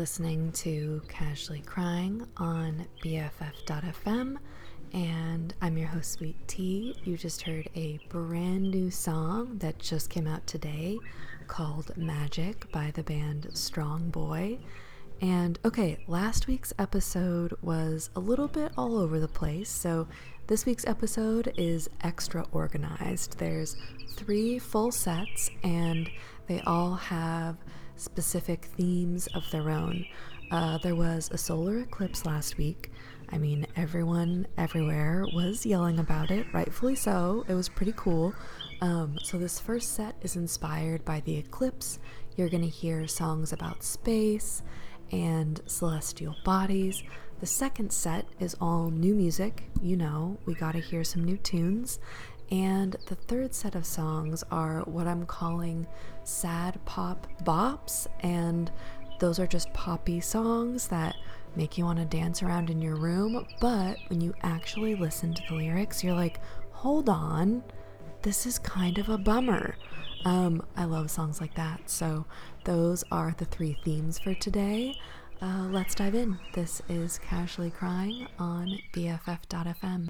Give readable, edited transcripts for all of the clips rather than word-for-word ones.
listening to Casually Crying on BFF.fm, and I'm your host, Sweet Tea. You just heard a brand new song that just came out today called Magic by the band Strong Boy. And okay, last week's episode was a little bit all over the place, so this week's episode is extra organized. There's 3 full sets, and they all have specific themes of their own. There was a solar eclipse last week. I mean, everyone everywhere was yelling about it, rightfully so. It was pretty cool. So this first set is inspired by the eclipse. You're gonna hear songs about space and celestial bodies. The second set is all new music. You know, we gotta hear some new tunes. And the third set of songs are what I'm calling sad pop bops, and those are just poppy songs that make you want to dance around in your room, but when you actually listen to the lyrics, you're like, hold on, this is kind of a bummer. I love songs like that. So those are the 3 themes for today. Let's dive in. This is Casually Crying on BFF.fm.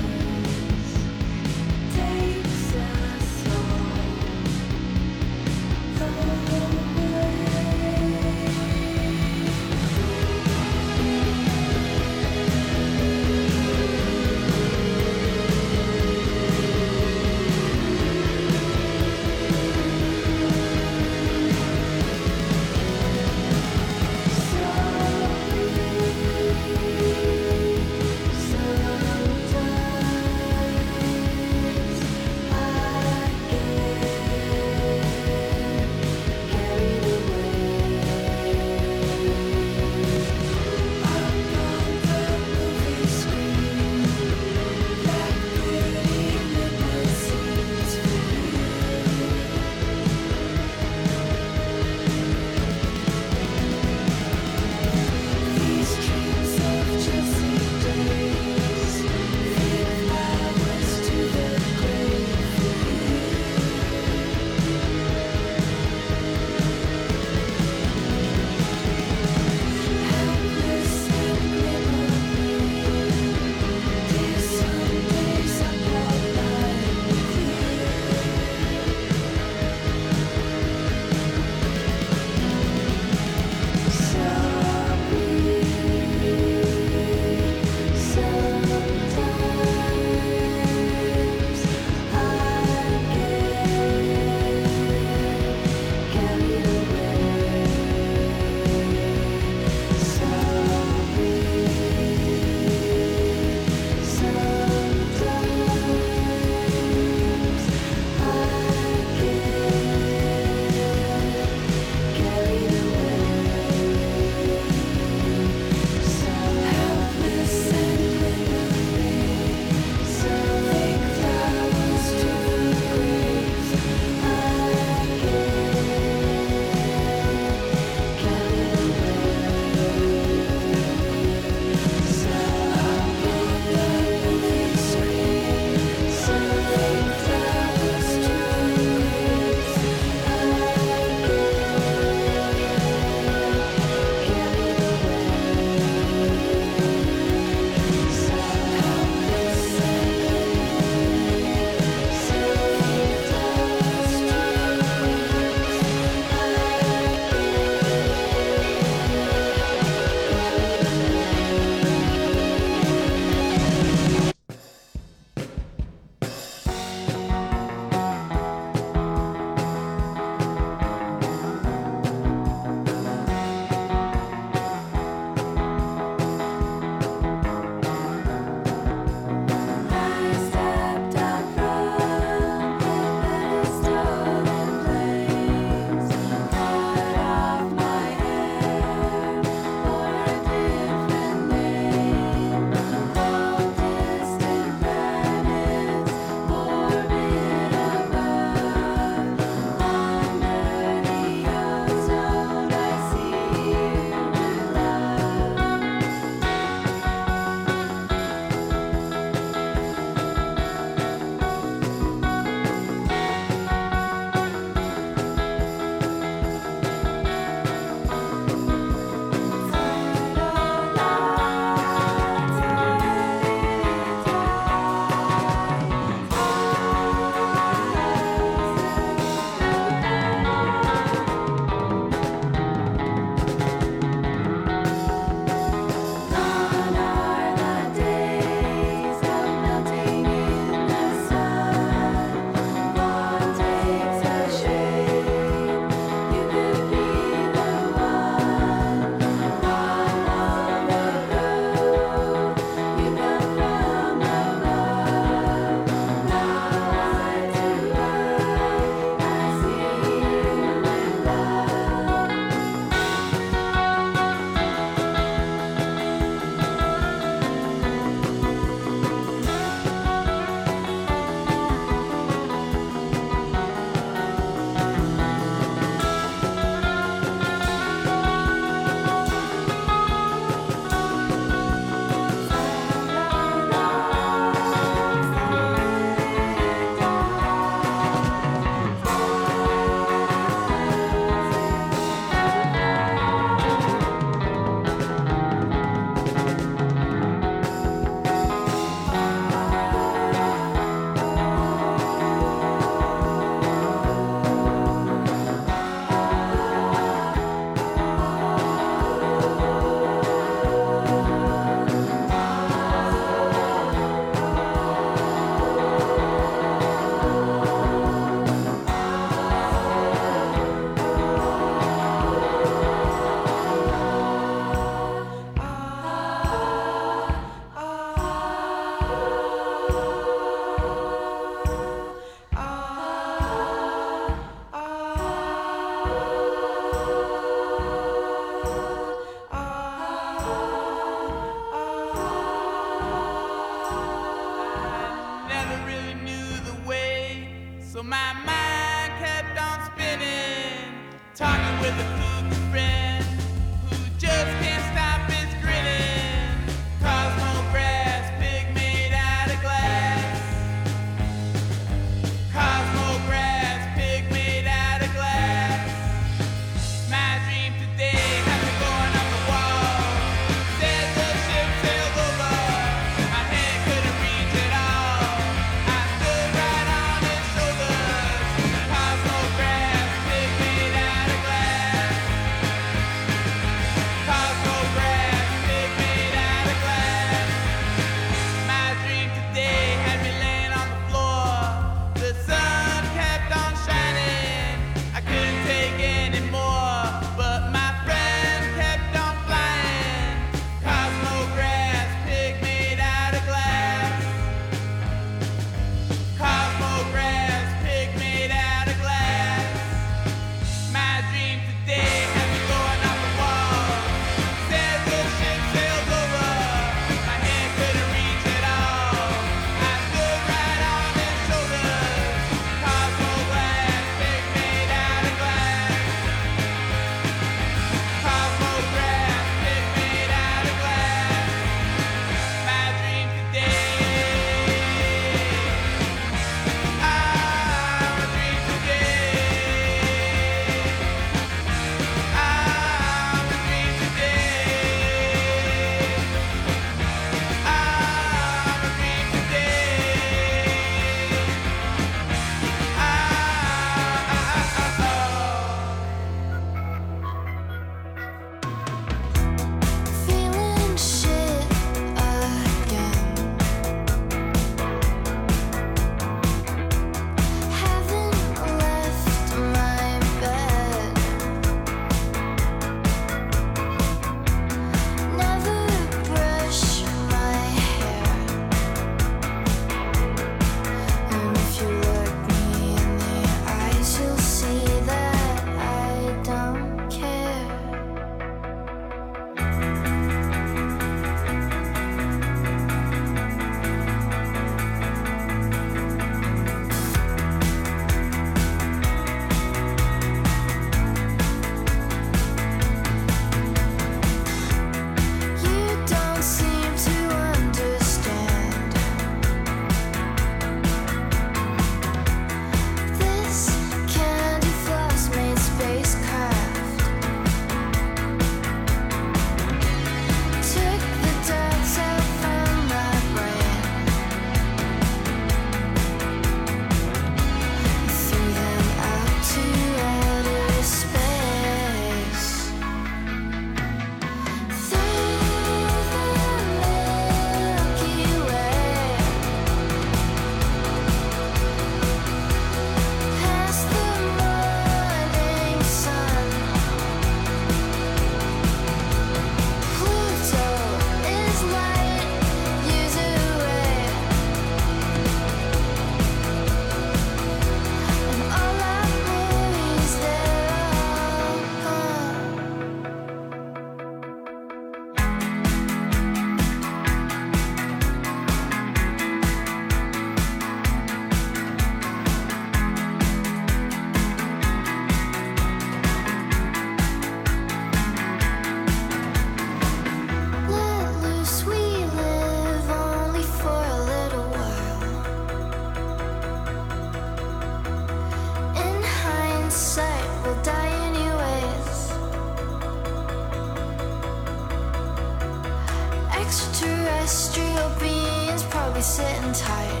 Extraterrestrial beings probably sitting tight,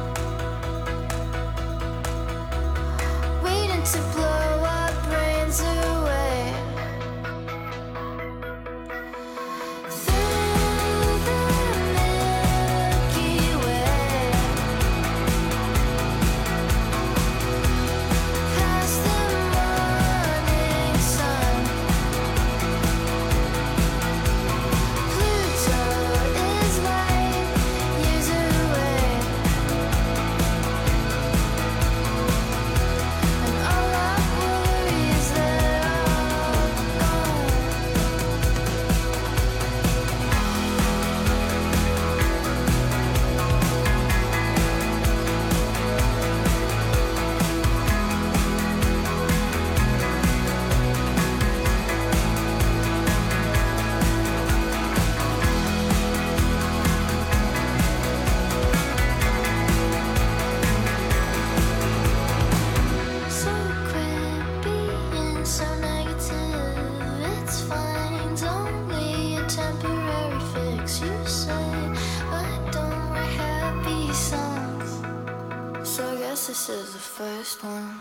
waiting to blow our brains away. Through the Milky Way, past the morning sun, Pluto is light years away, and all our guess this is the first one.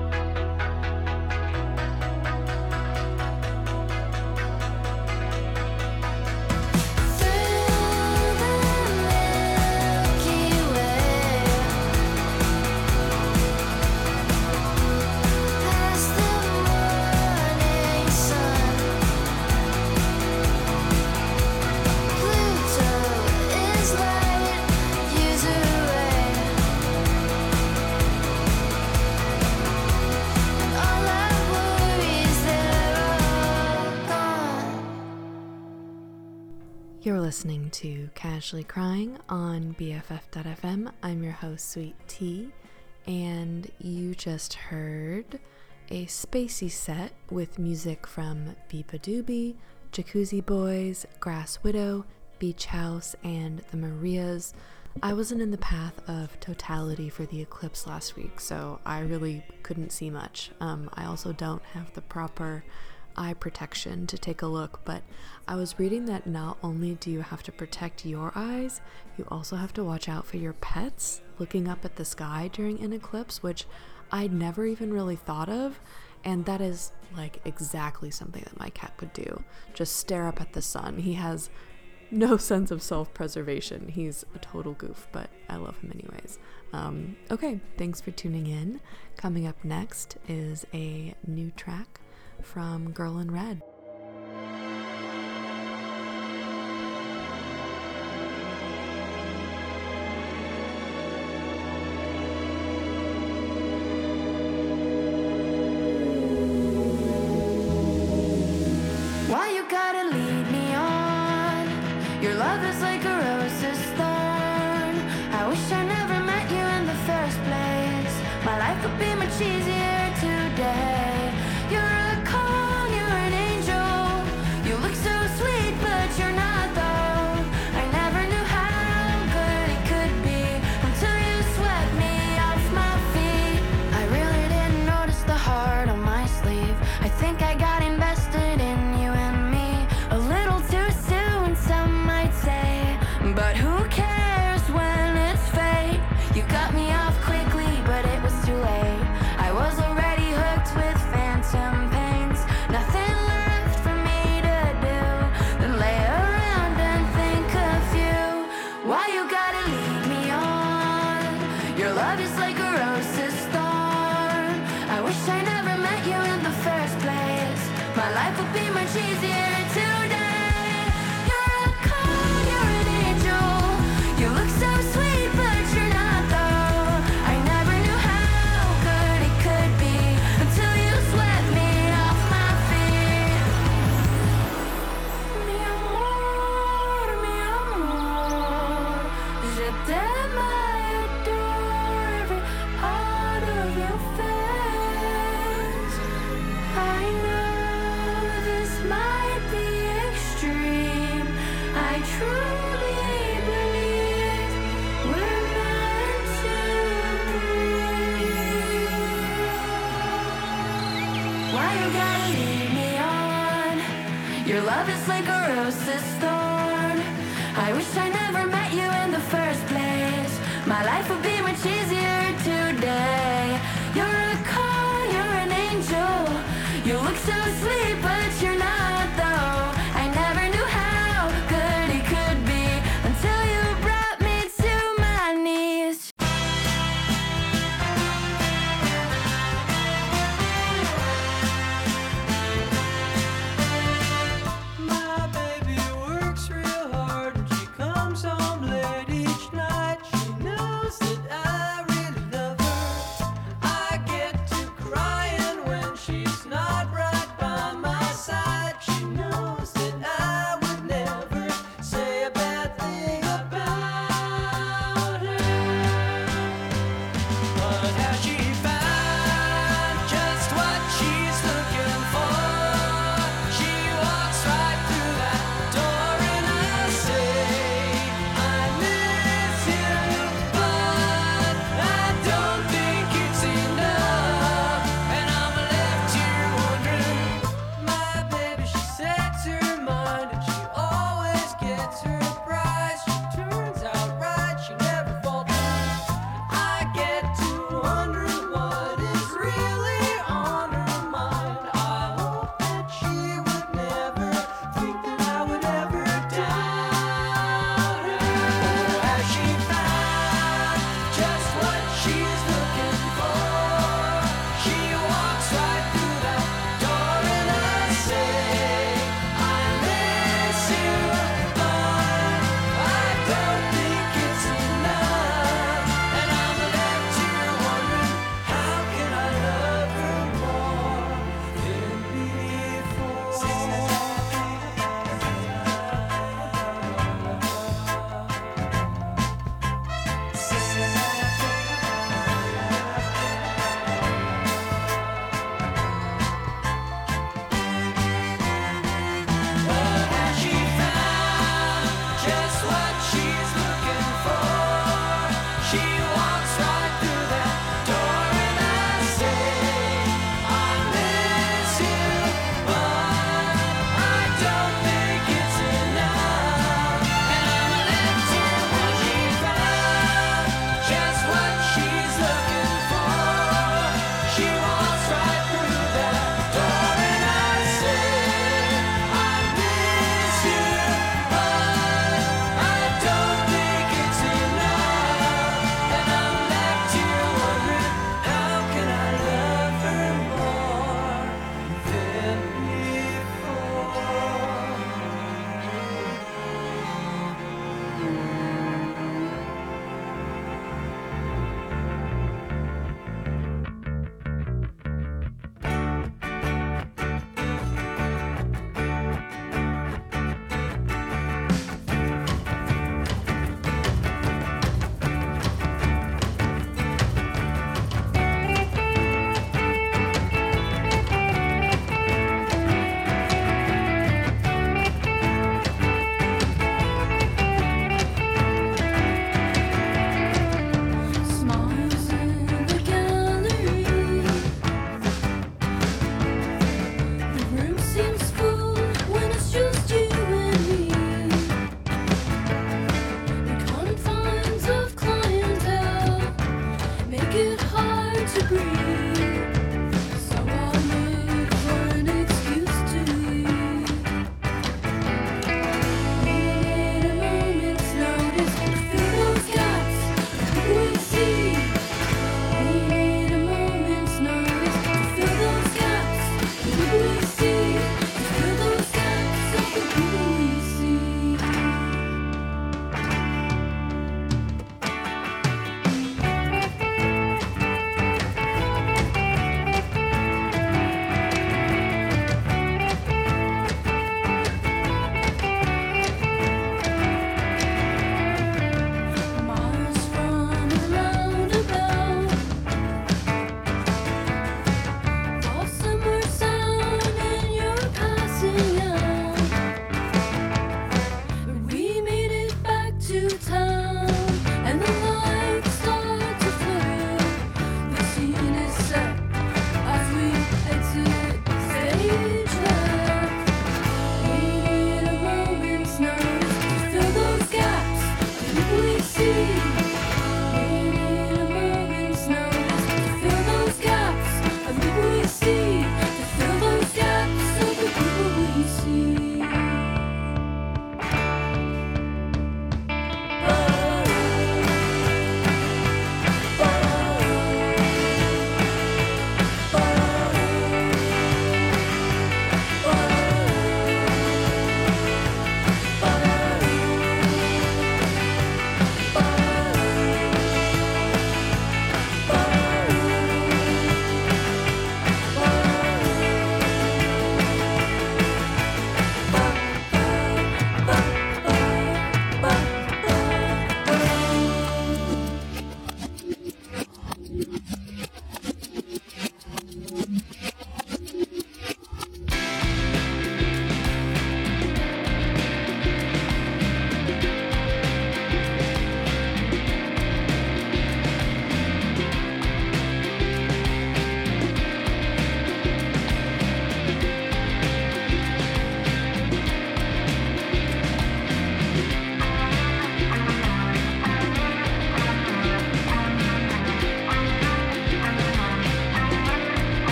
You're listening to Casually Crying on BFF.fm. I'm your host, Sweet Tea, and you just heard a spacey set with music from Beepa Doobie, Jacuzzi Boys, Grass Widow, Beach House, and the Marias. I wasn't in the path of totality for the eclipse last week, so I really couldn't see much. I also don't have the proper eye protection to take a look, but I was reading that not only do you have to protect your eyes, you also have to watch out for your pets looking up at the sky during an eclipse, which I'd never even really thought of, and that is like exactly something that my cat would do. Just stare up at the sun. He has no sense of self-preservation. He's a total goof, but I love him anyways. Okay, thanks for tuning in. Coming up next is a new track from Girl in Red. Why you gotta lead me on? Your love is like a rose's thorn. I wish I never met you in the first place. My life would be much easier today. You're a con, you're an angel. You look so sweet, but you're not though. I never knew how good it could be until you swept me off my feet. I really didn't notice the heart on my sleeve. I think I got invested in you and me a little too soon, some might say. But who cares when it's fate? You cut me off quickly, but it was too late. I was already hooked with phantom pains. Nothing left for me to do than lay around and think of you. Why you gotta lead me on? Your love is like a rose's thorn. I wish I never met you in the first place. My life would be much easier today. You're a con, you're an angel. You look so sweet, but you're not though. I never knew how good it could be until you swept me off my feet. Mi amor, je t'aime, I adore every part of your face. I know this might be extreme. I truly believe we're meant to breathe. Why you gotta lead me on? Your love is like a rose's thorn. I wish I never met you in the first place. My life would be much easier today. You're a con, you're an angel. You look so sweet, but you're not though. I never knew how good it could be until you brought me to my knees. My baby works real hard and she comes home late each night. She knows that I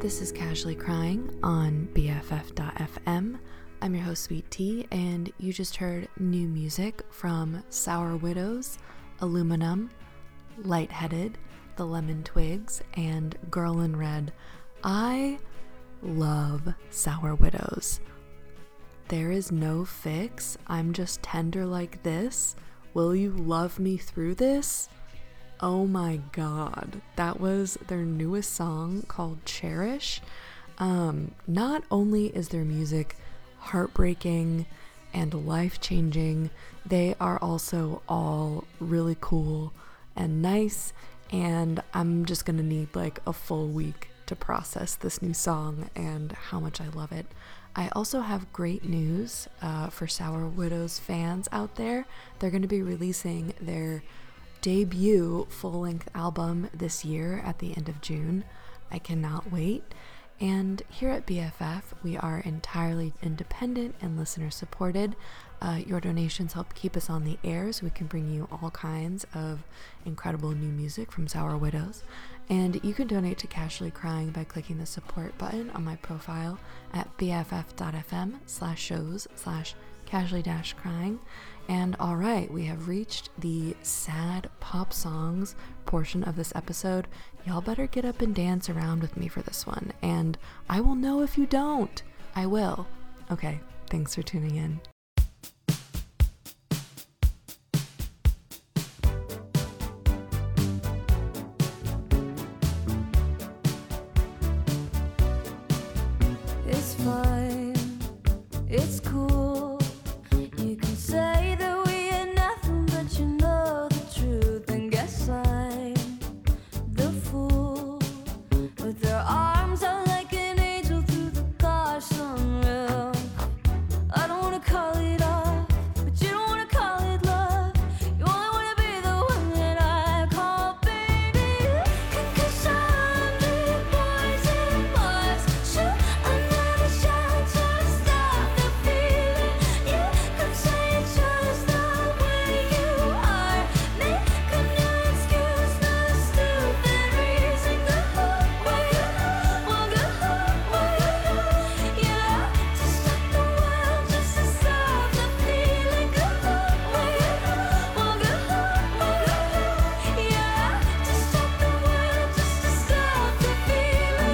This is Casually Crying on BFF.fm. I'm your host, Sweet Tea, and you just heard new music from Sour Widows, Aluminum, Lightheaded, The Lemon Twigs, and Girl in Red. I love Sour Widows. There is no fix. I'm just tender like this. Will you love me through this? Oh my god. That was their newest song called Cherish. Not only is their music heartbreaking and life-changing, they are also all really cool and nice, and I'm just gonna need like a full week to process this new song and how much I love it. I also have great news for Sour Widows fans out there. They're going to be releasing their debut full-length album this year at the end of June. I cannot wait. And here at BFF, we are entirely independent and listener supported. Your donations help keep us on the air so we can bring you all kinds of incredible new music from Sour Widows. And you can donate to Casually Crying by clicking the support button on my profile at bff.fm/shows/casually-crying. And alright, we have reached the sad pop songs portion of this episode. Y'all better get up and dance around with me for this one. And I will know if you don't. I will. Okay, thanks for tuning in. It's fine, it's cool. You can say that we ain't nothing, but you know the truth. And guess I'm the fool with their arms out like an angel through the car sunroof. I don't wanna call it off, but you don't wanna call it love. You only wanna be the one that I call baby. 'Cause 100 boys in Mars shoot another shot to stop the feeling. You could say it's just the way you are. Make a new excuse, not a stupid reason. Go where you want, go where you yeah, to stop the world, just to stop the feeling. Go where you want, go yeah, to stop the world, just to stop the feeling.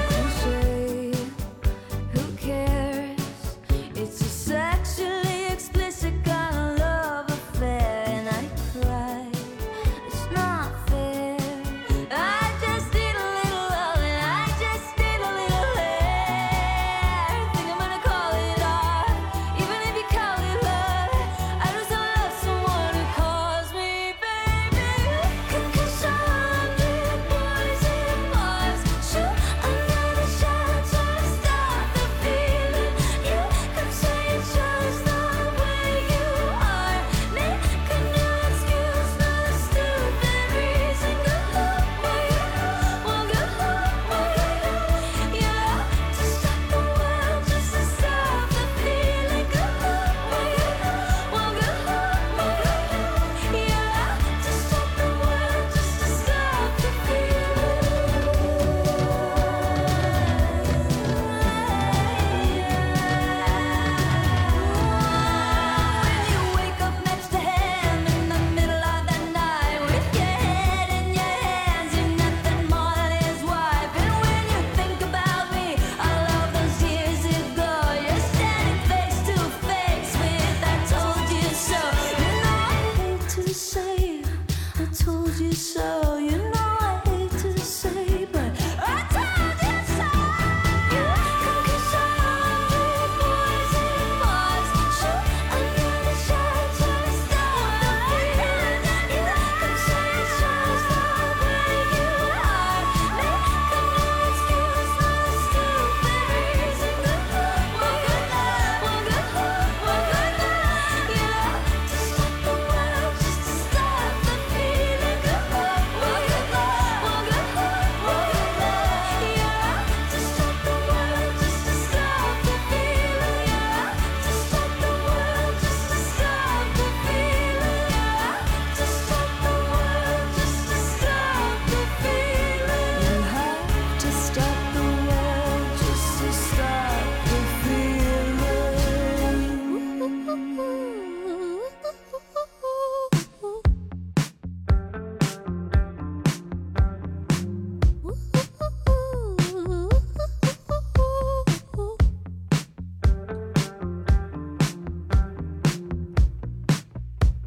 Who cares? It's a sexually explicit kind of love affair, and I cry. It's not fair. I just need a little love, and I just need a little hair. Think I'm gonna call it art, even if you call it love. I just don't love someone who calls me baby. 'Cause 100 boys in Mars shoot another shot to stop the feeling. You could say it's just the way you are. Make a new excuse, not a stupid reason. Go where you want, go yeah, to stop the world, just to stop the feeling. Go where you want, go yeah, to stop the world, just to stop the feeling. When you wake up next to him in the middle of the night with your head in your hands, you're nothing more than his wife. And when you think about me, all of those years ago, you're standing face to face with I told you so. You know I hate to say I told you so. You know I hate to say, but I told you so. Cause 100 boys in Mars shoot another shot to stop the feeling. You could say it's just the way you are. Make a new excuse, not a stupid reason. Go where you want, go yeah, to stop the world, just to stop the feeling. Go where you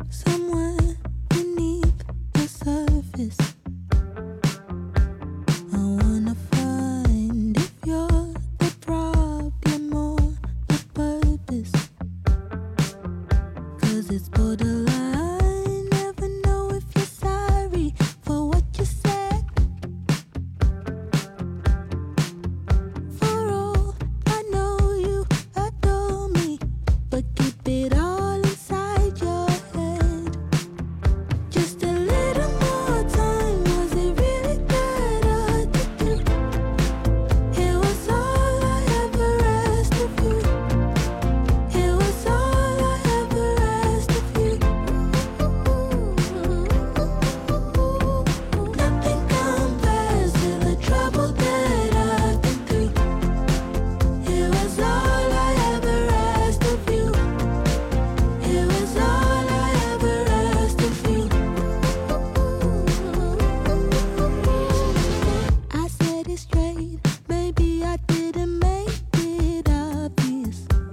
somewhere beneath the surface. I wanna find if you're the problem or the purpose. 'Cause it's borderline, never know if you're sorry for what you said. For all I know you adore me, but keep it all inside your head. Just a little more time, was it really better to do? It was all I ever asked of you. It was all I ever asked of you. Nothing compares to the trouble that I've been through. It was all I ever asked of you. It was all I ever asked of you. I said it straight, maybe I didn't make it obvious.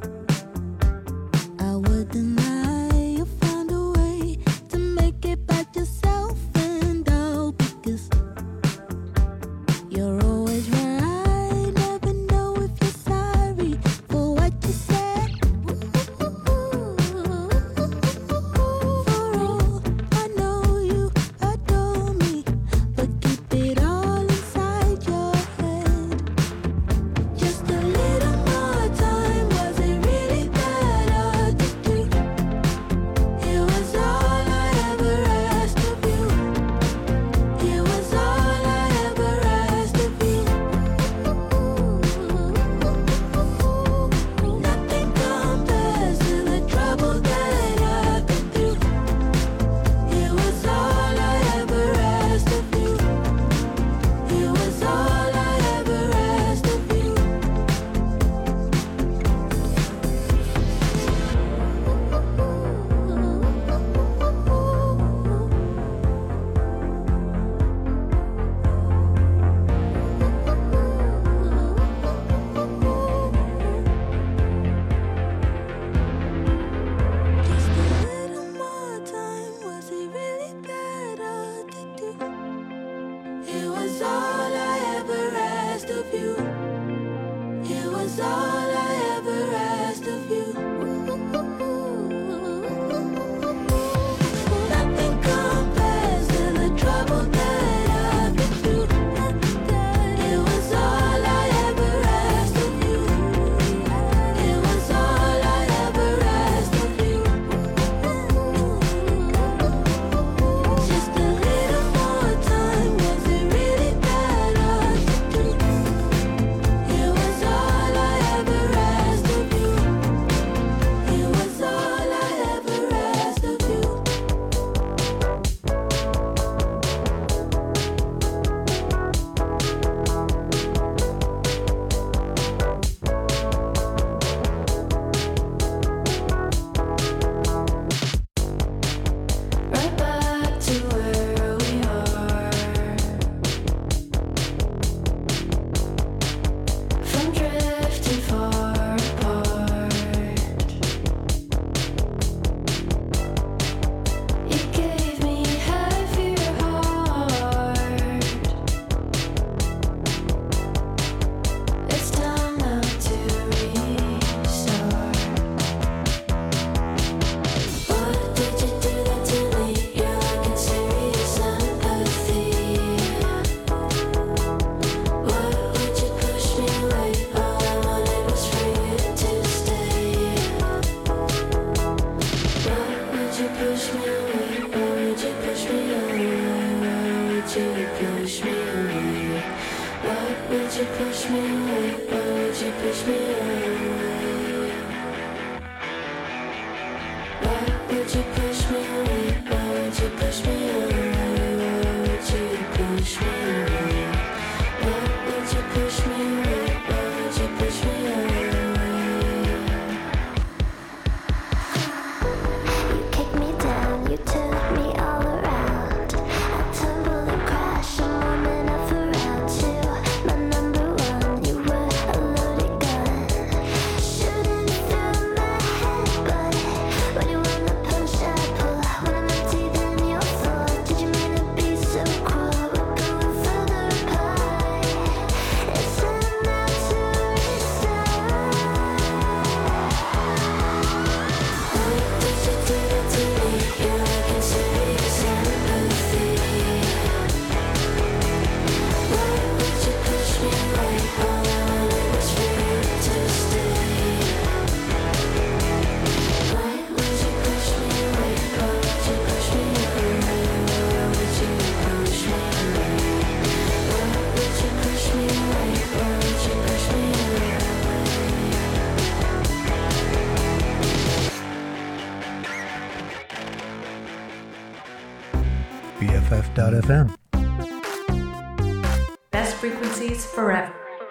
I wouldn't lie, you found a way to make it about yourself and all, because you're always right, never know if you're sorry for what you said. For all I know you adore me, but keep it all inside your head. Just a little more time, was it really better to do? It was all I ever asked of you. It was all I ever asked of you. Nothing compares to the trouble that I've been through. It was all I ever asked of you. It was all I ever asked of you. Just a little more time, was it really better to do? It was all I ever asked of you. It was all I ever asked of you. Nothing compares to the trouble that I've been through. It was all I ever asked of you. It was all I ever asked of you. Just a little more time, was it really better to do? It was all I ever asked of you. It was all I ever asked of you. Right back to where we are. From drifting far apart. You gave me half your heart. It's time now to restart. What did you do that to me? You're lacking serious empathy. Why would you push me away? All I wanted was for you to stay. Why would you push me away? Why would you push me away? Why would you push me away? Why would you push me away? Why would you push me away? Why would you push me away? Why would you push me away? Why would you push me away? Why would you push me away? Why would you push me away? You kicked me down, you turned me all around. I tumble and crash, a moment I fell around you. My number one, you were a loaded gun. BFF.FM. Best frequencies forever.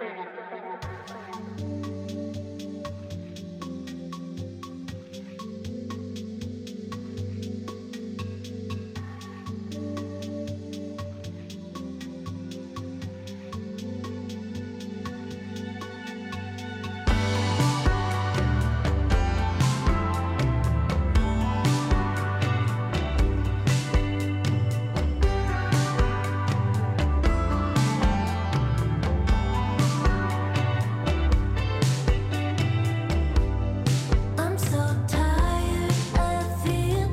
I'm so tired, I feel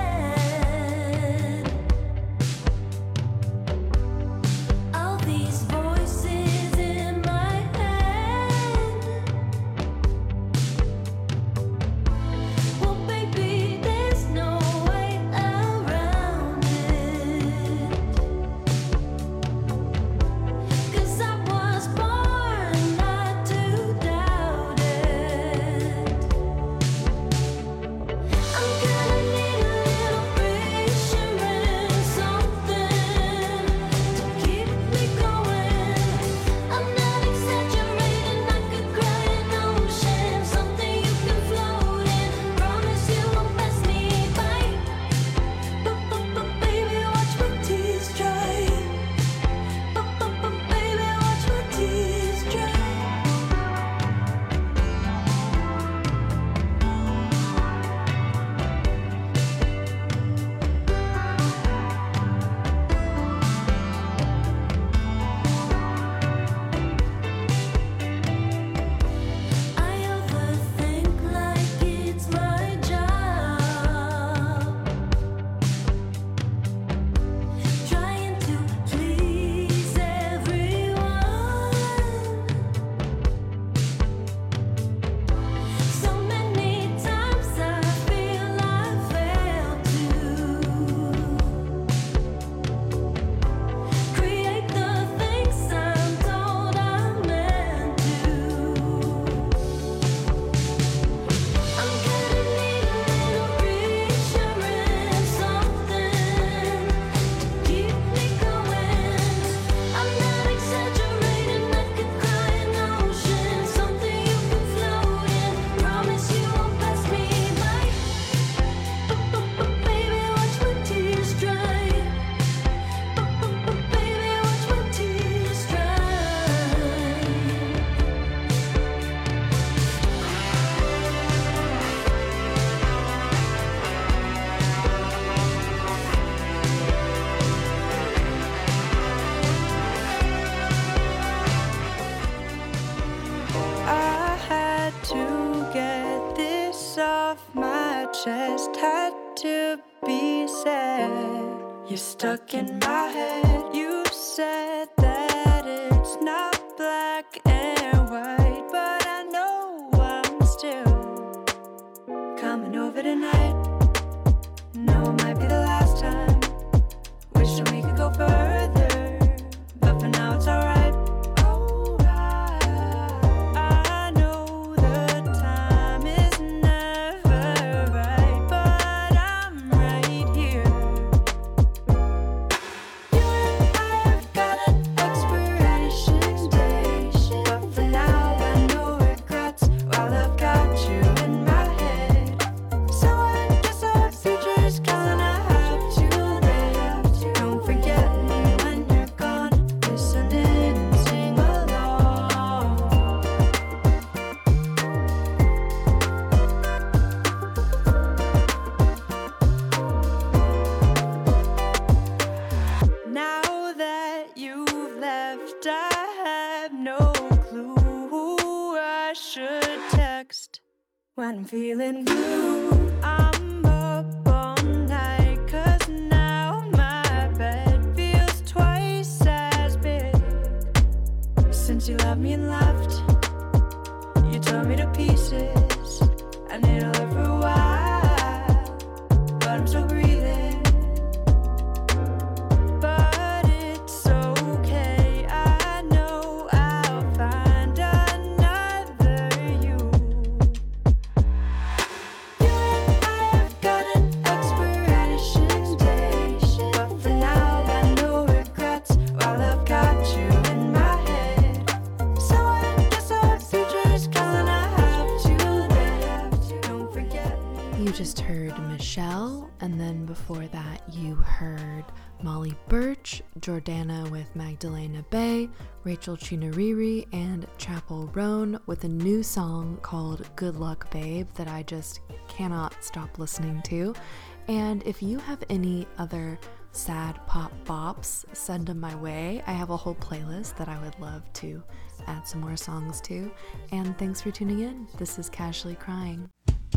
dead. All these voices in my head. Well, baby, there's no way around it. 'Cause I was born not to doubt it. I'm gonna need a little reassurance, something to keep me going. I'm not exaggerating, I could cry an ocean, something you can float in. Promise you won't pass me by. But baby, watch my tears dry. But baby, watch my tears dry. I overthink like it's my job, trying to please everyone. So many times I feel I failed to create the things I'm told I'm meant to. I'm gonna need a little reassurance, something to keep me going. I'm not exaggerating, I could cry an ocean, something you can float in. Promise you won't pass me by. But baby, watch my tears dry. But baby, watch my tears dry. I had to get this off my chest, had to be said. You're stuck in my head. You said that it's not black and white, but I know I'm still coming over tonight. No, it might be the last time. Wish that we could go further, but for now it's alright. I know the time is never right, but I'm right here. You and I have got an expiration date, but for now I know regrets while I've got you in my head. So I guess our future's gonna have to wait. Don't forget me when you're gone. Listen in and sing along. Now that you've left, I have no clue who I should text when I'm feeling blue. I'm up all night, 'cause now my bed feels twice as big. Since you left me and left, you tore me to pieces. And it'll hurt for a while, but I'm still breathing. But it's okay, I know I'll find another you. You and I have got an expiration date, but for now Before that, you heard Molly Birch, Jordana with Magdalena Bay, Rachel Chinariri, and Chapel Roan with a new song called Good Luck Babe that I just cannot stop listening to. And if you have any other sad pop bops, send them my way. I have a whole playlist that I would love to add some more songs to. And thanks for tuning in. This is Casually Crying.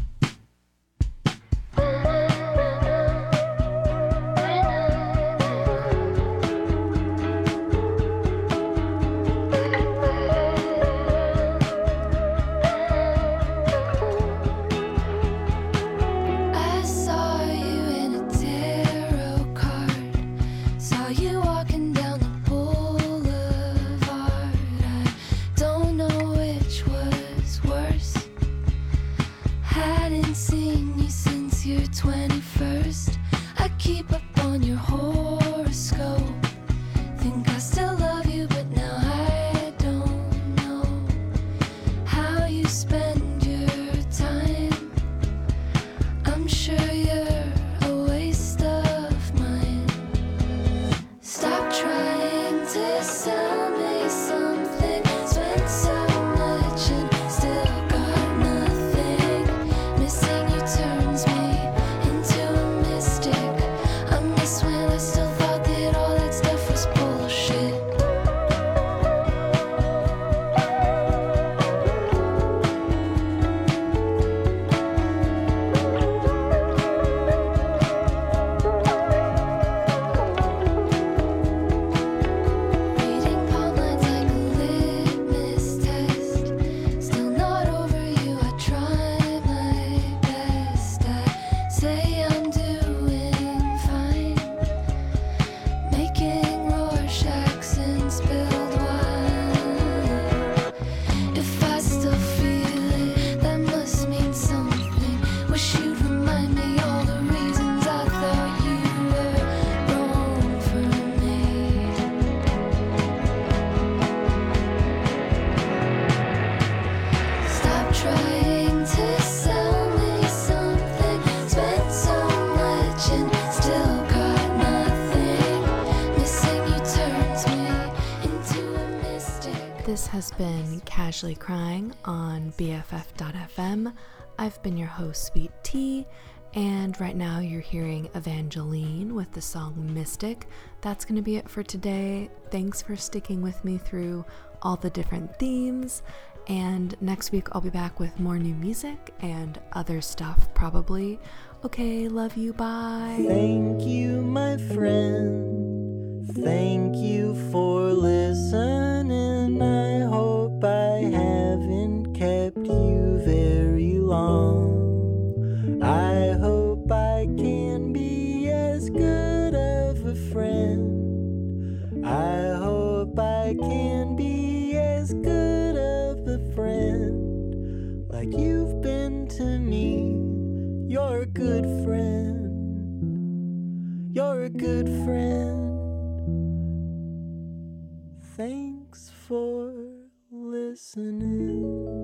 This has been Casually Crying on BFF.FM. I've been your host, Sweet Tea, and right now you're hearing Evangeline with the song Mystic. That's going to be it for today. Thanks for sticking with me through all the different themes, and next week I'll be back with more new music and other stuff probably. Okay, love you, bye. Thank you, my friend. Thank you for listening. I hope I haven't kept you very long. I hope I can be as good of a friend. I hope I can be as good of a friend like you've been to me. You're a good friend. You're a good friend. Thanks for listening.